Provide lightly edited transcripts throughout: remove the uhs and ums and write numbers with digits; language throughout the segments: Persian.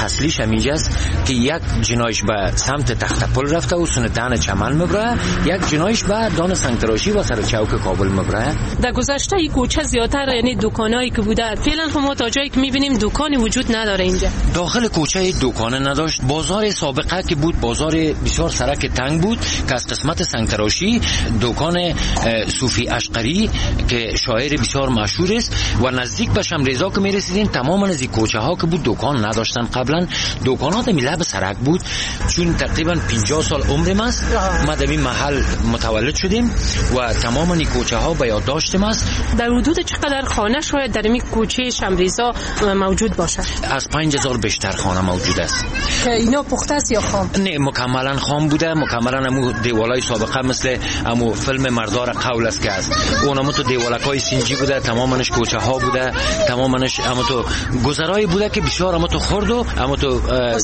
اصلیش همینجاست که یک جنایش به سمت تخت پل رفته و سندان چمن مبره، یک جنایش به دان سنگتراشی و سر چوک کابل مبره. در گذشته این کوچه زیادتر یعنی دکانایی که بوده، فعلا ما تا جایی که میبینیم دکانی وجود نداره اینجا. داخل کوچه دکان نداشت. بازار سابقه که بود بازار بسیار سرک تنگ بود که از قسمت سنگتراشی دکان صوفی اشقری که شاعر بسیار مشهور است و نزدیک به شمریزا که میرسیدین تماما از این کوچه ها که بود دکان نداشتن. قبلا دکانات لب سرک بود. چون تقریبا 50 سال عمرم است ما در این محل متولد شدیم و تماما این کوچه ها به یاد داشتم است. در حدود چقدر خانه شاید در این کوچه شمریزا موجود باشه؟ از 5000 بیشتر خانه موجود است. که اینا پخته است یا خام؟ نه، مکملا خام بوده. مکملا همو دیوالای سابقه مثل همو فیلم مردار قول است که است. اونم تو دیوالکای سنجی بوده، تمامش کوچه ها بوده، تمامش همو تو گذرای بوده که بسیار همو تو خرد و همو تو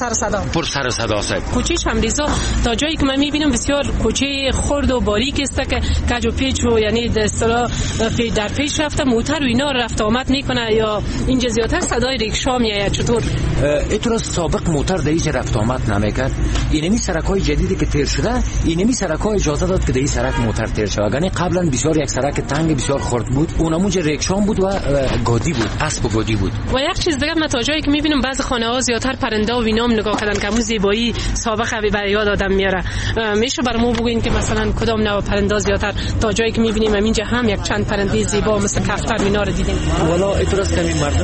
پر سر صدا است. کوچه شمریزا تا جایی که من میبینم بسیار کوچه خرد و باریک است که کج و پیچ و یعنی در اصطلاح در پیش رفته موتر و اینا رفت آمد میکنه یا اینجا زیادتر صدای ریکشا میاد؟ چطور؟ اینطور سابق موتر در اینجا رفت آمد نمیکرد. اینمی سرکای جدیدی که تیر شده اینمی سرکای اجازه داد که در این سرک موتر تیر شود. یعنی قبلا بسیار یک سرک تنگ بسیار خرد بود. اونمونجا ریکشا بود و گادی بود، اسب و گادی بود. و یک چیز دیگه من تا جایی که میبینم بعضی خانه‌ها زیادتر پرنده و وینام نگاه کردن که همون زیبایی سابقه به یاد آدم میاره. میشه برامون بگین که مثلا کدام نوع پرنده زیادتر تا جایی که میبینیم اینجا هم یک چند پرنده زیبا مثل کفتر اینا رو دیدیم؟ والا اعتراض کنیم مردم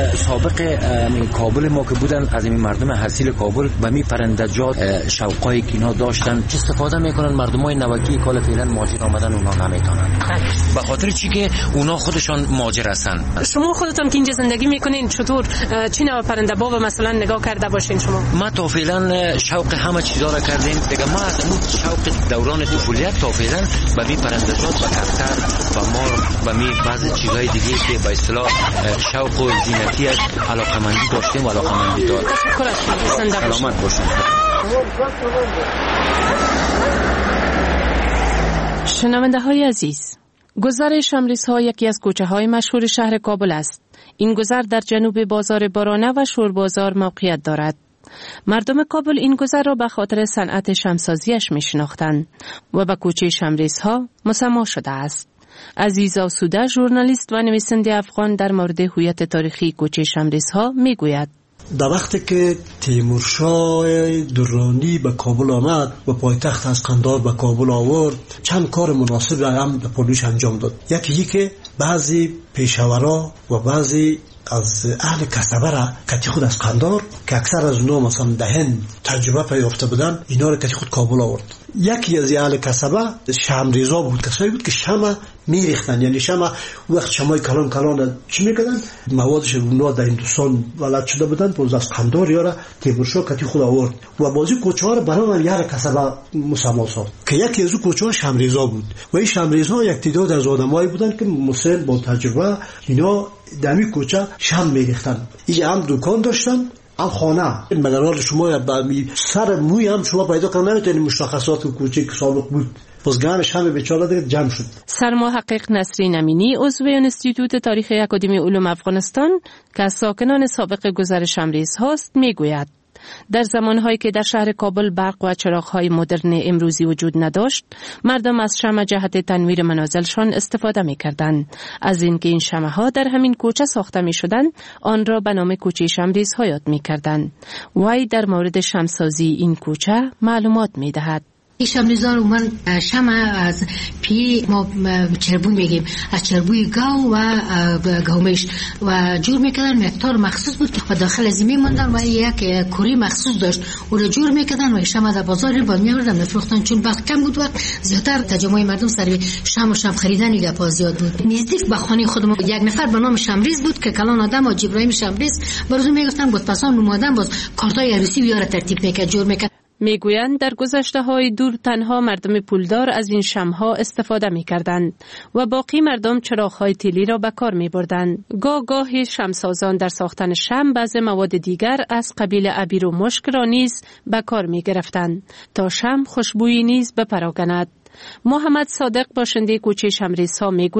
سابق کابل ما که بودن از این مردم اصیل کابل به می پرندجات شوقای که اینا داشتن چه استفاده میکنن مردمای نوکی کال فعلا ماجر آمدن اونا نمیتونن به خاطر چی که اونا خودشان ماجر هستن. شما خودتون که اینجا زندگی میکنین چطور چه نوع پرنده باب مثلا نگاه کرده باشین شما؟ ما تا فعلا شوق همه چیزا را کردیم دیگه. ما از اون شوق دوران طفولیت تا فعلا به می پرندجات و کفتر و مار و می بعضی چیزای دیگه که به اصطلاح شوق و زینتی از علاقمندی داشتیم و علاقمندی داریم. سلامت باشید. شنونده های عزیز، گذر شمریزها یکی از کوچه های مشهور شهر کابل است. این گذر در جنوب بازار بارانه و شور بازار موقعیت دارد. مردم کابل این گذر را به خاطر صنعت شمسازیش می شناختند و به کوچه شمریزها مسما شده است. عزیز آسوده ژورنالیست و نویسنده افغان در مورد هویت تاریخی کوچه شمریزها می گوید. در وقتی که تیمورشاه درانی به کابل آمد و پایتخت از قندار به کابل آورد چند کار مناسب هم در پولش انجام داد. یکی که بعضی پیشورا و بعضی از اهل کسبه را کتی خود از قندار که اکثر از اونا مثلا دهن تجربه پیافته بودن اینا را کتی خود کابل آورد. یکی از اهل کسبه شمریزا بود، کسایی بود که شمع میریختن. یعنی شمع وقت شمعای کلان کلان چی میکردن موادش اونا در هندوستان ولد شده بودن باز از قندار یا را تیمورشاه کتی خود آورد و بازی کوچه ها را برای من اهل کسبه مسما ساخت که یکی از اون کوچه ها شمریزا بود و این شمریزا یک تعداد از آدمایی بودن که مسن با تجربه اینا دمی کوچه شم میریختن. اینجا هم دکان داشتن هم خانه. مگر حال شما سر موی هم شما پیدا کنن نمیتونید مشخصات کوچه که سابق بود. بازگانش همه بیچاره دیگه جمع شد. سرمحقق نسرین امینی عضو انستیتوت تاریخ اکادمی علوم افغانستان که از ساکنان سابق گذر شمریز هاست میگوید در زمانهایی که در شهر کابل برق و چراغ‌های مدرن امروزی وجود نداشت، مردم از شمع جهت تنویر منازلشان استفاده می‌کردند. از اینکه این شمع‌ها در همین کوچه ساخته می‌شدند، آن را به نام کوچه شمریزها یاد می‌کردند. وی در مورد شمعسازی این کوچه معلومات می‌دهد. این شمریزها رو من شمع از پی ما چربون میگیم از چربوی گاو و گومش و جور میکردن. مقدار مخصوص بود و داخل زمین موندن و یک کوری مخصوص داشت او رو جور میکردن و شمع در بازار باز میآوردن میفروختن. چون وقت کم بود و زیادتر تجمع مردم سر شمع و شمع خریدن گپا زیاد بود. نزدیک به خانه خودمون یک نفر به نام شمریز بود که کلان آدم حاج ابراهیم شمریز برازو میگفتن بود پسان نمودن باز کارتای عروسی بیاره ترتیب میکرد جور میکرد. میگویند در گذشته‌های دور تنها مردم پولدار از این شمع‌ها استفاده می‌کردند و باقی مردم چراغ‌های تیلی را به کار می‌بردند. گاه شمعسازان در ساختن شمع بعض مواد دیگر از قبیل عبیر و مشک را نیز به کار می‌گرفتند تا شمع خوشبویی نیز بپراگند. محمد صادق باشنده کوچه شمریزها میگوید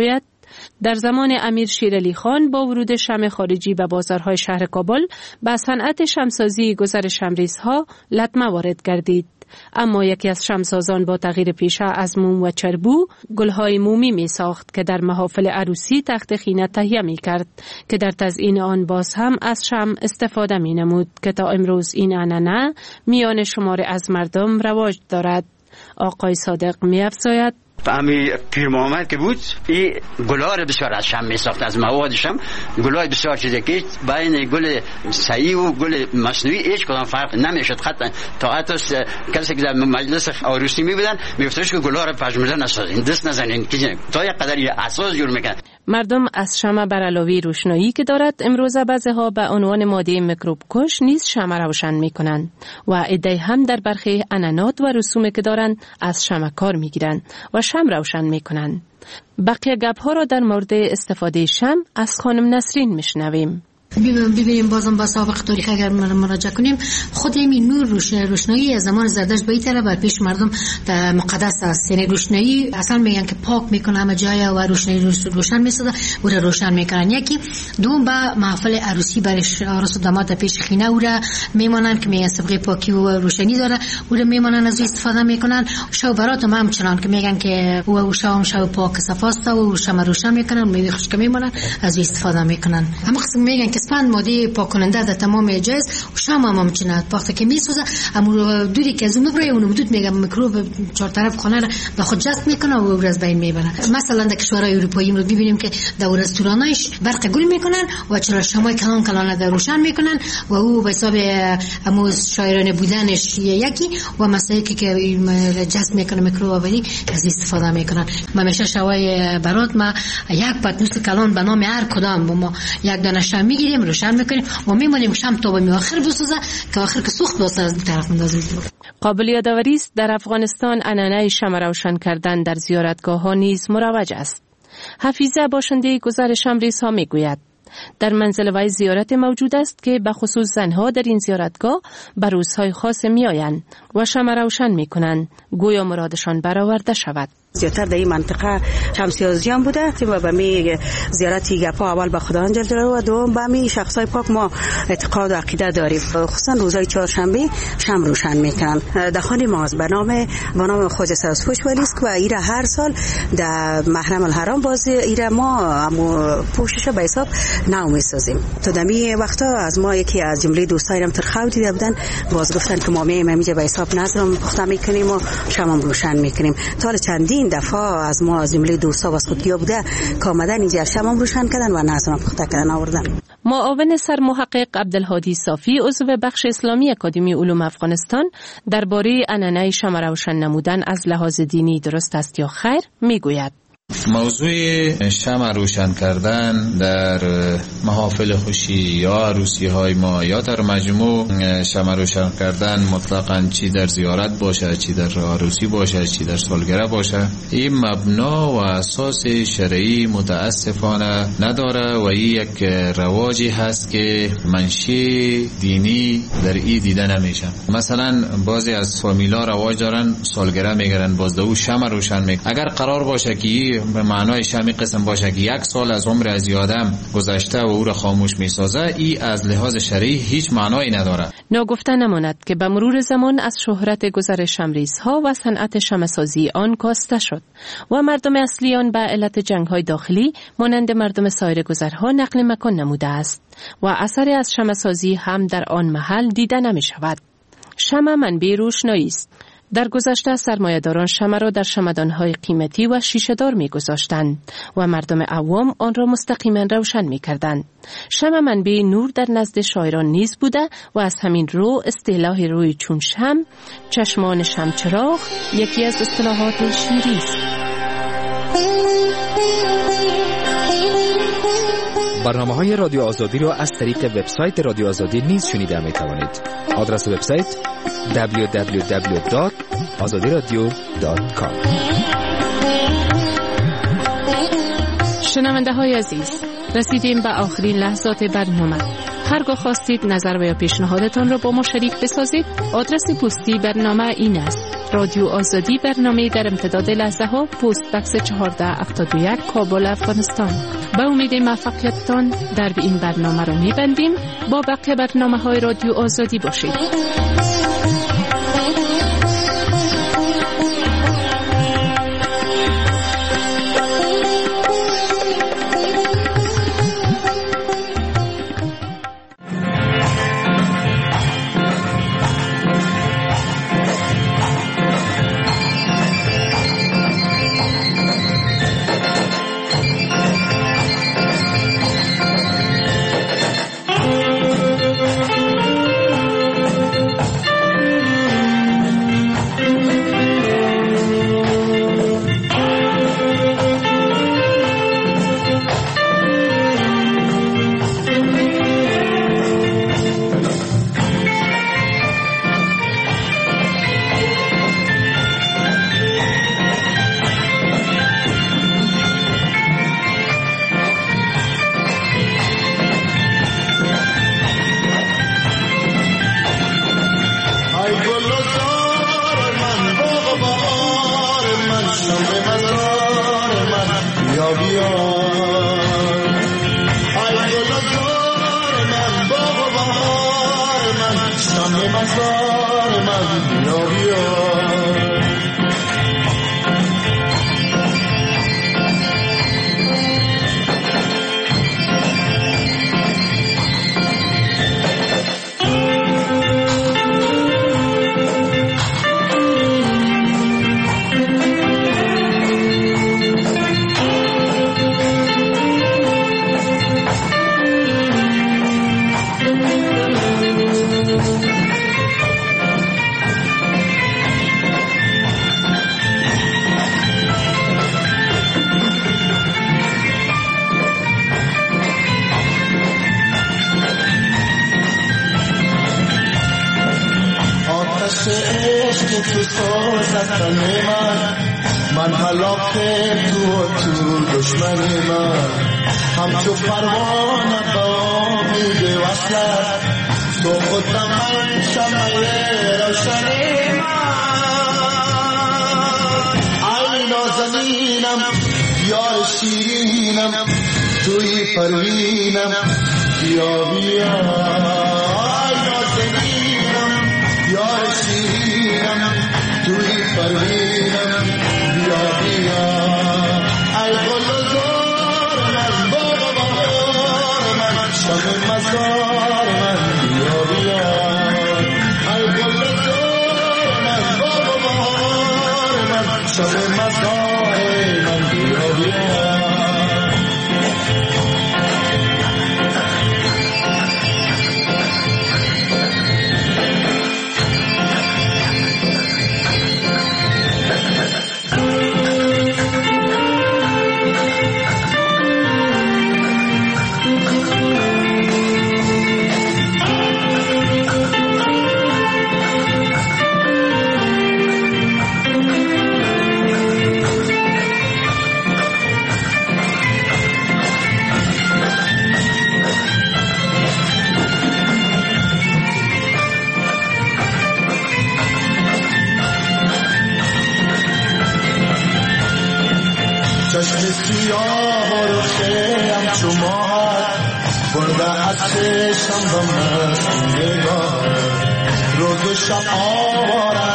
در زمان امیر شیرعلی خان با ورود شمع خارجی به بازارهای شهر کابل به صنعت شمعسازی گذر شمریزها لطمه وارد گردید. اما یکی از شمعسازان با تغییر پیشه از موم و چربو گلهای مومی می ساخت که در محافل عروسی تخت خینه تهیه می کرد که در تزیین آن باز هم از شمع استفاده می نمود که تا امروز این عنعنه میان شمار از مردم رواج دارد. آقای صادق می افزاید: امی پیر محمد که بود این گل‌ها بسیار از شمع می ساخت، از مواد شمع گل‌های بسیار چیزی که بین گل صحیح و گل مصنوعی هیچ کدام فرق نمیشد. تا حتی کسی که در مجلس عروسی می بودن میگفتش که گل‌ها رو پژمرده نسازین، دست نزنین، تا یک قدر اساس جور میکنن. مردم از شمع بر علاوه روشنایی که دارد امروزه بعضی‌ها به عنوان ماده میکروب کش نیز شمع روشن میکنند و عده‌ای هم در برخی عنعنات و رسوم که دارند از شمع کار میگیرند و شمع روشن میکنند. بقیه گپ‌ها را در مورد استفاده شمع از خانم نسرین میشنویم. ببینیم بازم با سابق تاریخ اگر مراجعه کنیم، خود این نور روشنایی از زمان زردشت به این طرح بر پیش مردم مقدس است. یعنی روشنایی اصلا میگن که پاک میکنه همه جای و روشنایی روشن میسازه و را روشن میکنن. یکی دوم با محفل عروسی برش عروس و داماد پیش خینه او را میمانن که میگن سابقه پاکی و روشنی داره، او را میمانن از استفاده میکنن. شو برات هم چنان که میگن که او شو پاک صفاست و شمع روشن میکنن، میوه خشک میمانن از استفاده میکنن. اما قسم میگن که اسپند ماده پاک کننده در تمام جایز و شمع هم چنان وقتی که میسوزه اما دوری که از اون میبره اون حدود میگم میکروب چهار طرف خانه را به خود جذب میکنه و از بین میبره. مثلا در کشورهای اروپایی رو ببینیم که در رستورانایش برق گل میکنن و چرا شمع کلان کلان در روشن میکنن و او به حساب اموز شاعرانه بودنش یکی و مسائلی که جذب میکنه میکروب ولی از استفاده میکنن. ما همیشه شوای برات ما یک پتنوس کلان به نام هر کدام ما یک دانه شمع میگیریم روشن میکنیم و میمونیم شمع تا به آخر بسوزه که آخر که سوخت واسه از طرف اندازه. قابل یادآوری است در افغانستان عنعنه شمع روشن کردن در زیارتگاه‌ها نیز مروج است. حفیظه باشنده گذر شمریزها میگوید در منزل وی زیارت موجود است که به خصوص زنها در این زیارتگاه به روزهای خاص میآیند و شمع روشن میکنند گویا مرادشان برآورده شود. زیادتر در این منطقه شمسیازی هم بوده و به می زیارتی گپا اول به خدا جل جلاله و دوم به می شخصای پاک ما اعتقاد و عقیده داریم. خصوصا روزهای چهارشنبه شمع روشن میکنن. در خانه ما به نام خواجه سرسپوش ولی است و ایره هر سال در محرم الحرام باز ایره ما پوشش به حساب نو میسازیم. تو دمی وقتا از ما یکی از جمله دوستایم ترخو دیده بودن باز گفتن که ما میایم اینجا به حساب نظرم پخته میکنیم و شمع روشن میکنیم. تا چندین دفعه از ما از جمله دوستا و خودگیا بوده که آمدن اینجا شمع روشن کردن و نظرم پخته کردن آوردن. معاون سرمحقق عبدالهادی صافی عضو بخش اسلامی اکادمی علوم افغانستان درباره عنعنه شمع روشن نمودن از لحاظ دینی درست است یا خیر میگوید. موضوع شمع روشن کردن در محافل خوشی یا عروسی های ما یا در مجموع شمع روشن کردن مطلقاً چی در زیارت باشه، چی در عروسی باشه، چی در سالگرد باشه، این مبنا و اساس شرعی متاسفانه نداره و این یک رواجی هست که منشی دینی در این دیده نمیشه. مثلا بعضی از فامیلا رواج دارن سالگرد میگیرن باز دو شمع روشن میکنن. اگر قرار باشه که به معنای شمع قسم باشه که 1 سال از عمر از آدم گذشته و او را خاموش میسازه، ای از لحاظ شرعی هیچ معنایی نداره. ناگفته نماند که به مرور زمان از شهرت گذر شمریزها و صنعت شمعسازی آن کاسته شد و مردم اصلی آن به علت جنگ‌های داخلی مانند مردم سایر گذرها نقل مکان نموده است و اثری از شمعسازی هم در آن محل دیده نمی شود. شمع منبع روشنایی است. در گذشته سرمایه‌داران شمع را در شمعدان‌های قیمتی و شیشه‌دار می‌گذاشتند و مردم عوام آن را مستقیما روشن می‌کردند. شمع منبع نور در نزد شاعران نیز بوده و از همین رو اصطلاح روی چون شمع، چشمان شمچراغ یکی از اصطلاحات شیری است. برنامه‌های رادیو آزادی را از طریق وبسایت رادیو آزادی نیز شنیده می‌توانید. آدرس وبسایت www.azadiradio.com. شنونده های عزیز، رسیدیم به آخرین لحظات برنامه. هرگاه خواستید نظر و یا پیشنهادتان را با ما شریک بسازید، آدرس پستی برنامه این است: رادیو آزادی، برنامه در امتداد لحظه ها، پست بکس 1471 کابل، افغانستان. با امید موفقیتتان در این برنامه را می‌بندیم. با بقیه برنامه‌های رادیو آزادی باشید. من حلاق تو دشمن من همچو پروانه با امید وصلت تو خودم من شمعه روشن من ای نازنینم یا شیرینم توی پروینم بیا بیا ای نازنینم یا شیرینم توی پروینم بیا بیا ای گل و زار من باغ بهار من شب مزار من بیا بیا ای گل و زار من باغ بهار من شب مزار من بیا بیا چشم سیاه و روشم شمار برده از چشم و من نگاه روز و شب آواره